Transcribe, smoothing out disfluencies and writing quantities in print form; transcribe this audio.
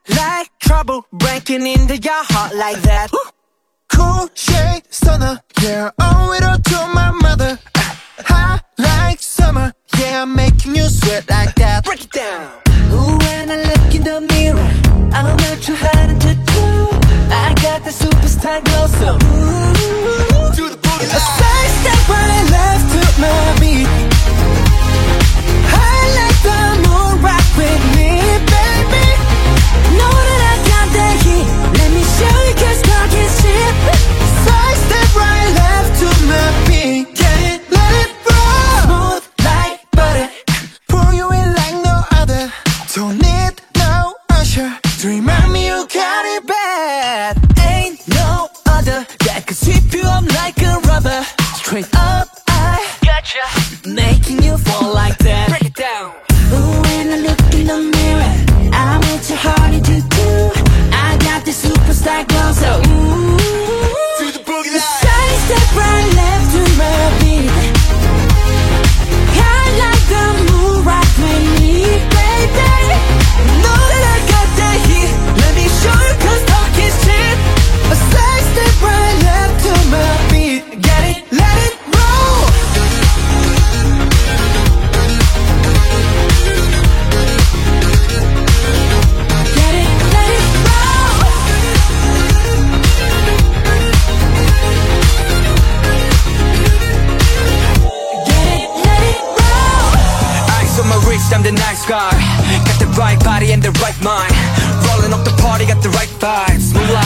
like trouble breaking into your heart like that. Cool shade stunner, yeah, owe it all to my mother. Hot like summer, yeah, I'm making you sweat like that. Break it down. Ooh, when I look in the mirror, I'm not too hard to do. I got the superstar glow, so ooh, Do the boogie a side step right left to my beat. I like the moon rock with me, baby. Know that I got the heat. Let me show you 'cause talk is cheap. Side step right left to my beat. Get it, let it roll. Smooth like butter. Pour you in like no other. Don't need no usher to remind me you got it bad. Ain't no other that could sweep you up like a rubber. Straight up, I Gotcha. making you fall like that. Break it down. Ooh, when I look in the mirror, I'm at your heart to do. I got the superstar glow, so ooh, Do the boogie line. side step right left to my beat. I like the moon rock with me, baby. Know that I got the heat. Let me show you 'cause talk is cheap. A side step right left to my beat. Get it, let it roll. Get it, let it roll. Get it, let it roll. Eyes on my wrist, I'm the nice guy. Got the right body and the right mind. Rolling up the party, got the right vibes. Move like